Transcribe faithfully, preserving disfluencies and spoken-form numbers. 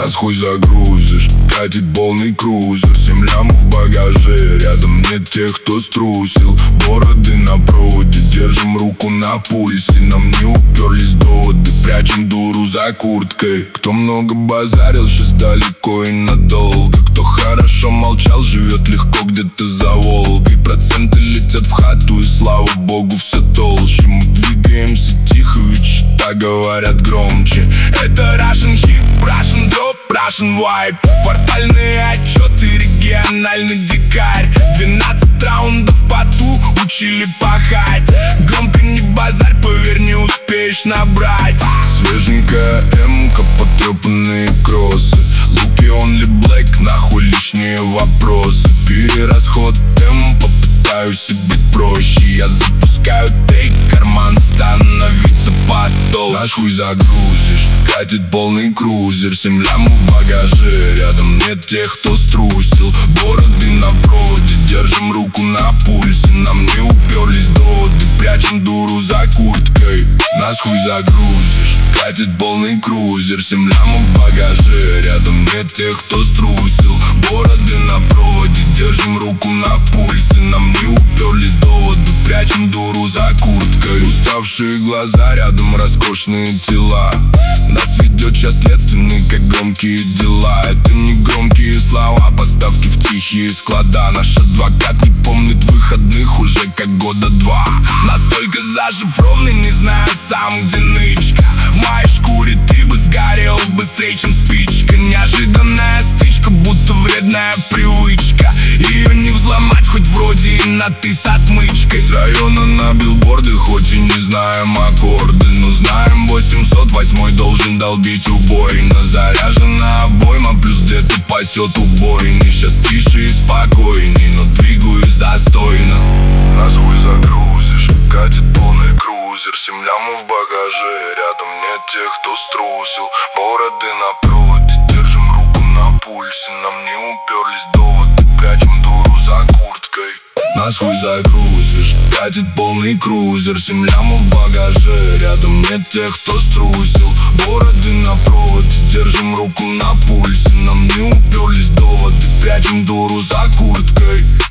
Нас хуй загрузишь, катит полный крузер. Семь лямов в багаже, рядом нет тех, кто струсил. Бороды на проводе, держим руку на пульсе. Нам не уперлись доводы, прячем дуру за курткой. Кто много базарил, сейчас далеко и надолго. Кто хорошо молчал, живет легко где-то за Волгой. Проценты летят в хату, и слава богу все толще. Мы двигаемся тихо, ведь что-то говорят громче. Это Russian hip, Russian drop, Russian vibe. Квартальные отчеты, региональный дикарь. Двенадцать раундов в поту, учили пахать. Громко не базарь, поверь, не успеешь набрать. Свеженькая эмка, потрепанные кроссы. Луки only black, нахуй лишние вопросы. Перерасход темпа, пытаюсь быть проще. Я запускаю тейк, карман становится потол. Наш хуй загрузишь, катит полный крузер. Семь лямов в багаже, рядом нет тех, кто струсил. Бороды на проводе, держим руку на пульсе. Нам не уперлись доводы, прячем дуру за курткой. Нас хуй загрузишь, катит полный крузер. Семь лямов в багаже, рядом нет тех, кто струсил. Бороды на проводе, держим руку на пульсе. Нам не уперлись доводы, прячем дуру за курткой. Уставшие глаза, рядом роскошные тела. Нас ведет час следственный, как громкие дела. Это не громкие слова, поставки в тихие склада. Наш адвокат не помнит выходных уже как года два. Настолько зашифрованный, не знаю сам, где нычка. В моей шкуре ты бы сгорел быстрее, чем спичка. Неожиданная стычка, будто вредная привычка. Ее не взломать, хоть вроде и на ты с отмычкой. С района на билборды, хоть и не знаем аккорды, но знаем восемьсот восьмой должен долбить убойно. Заряжена обойма, плюс где-то пасет убойный. Сейчас тише и спокойней, но двигаюсь достойно. Нас хуй загрузишь, катит полный крузер. Семь лямов в багаже, рядом нет тех, кто струсил. Бороды на проводе, держим руку на пульсе. Нам не уперлись доводы, прячем дуру за курткой. Нас хуй загрузишь, катит полный крузер. Семь лямов в багаже, рядом нет тех, кто струсил. Бороды на проводе, держим руку на пульсе. Нам не уперлись доводы, прячем дуру за курткой.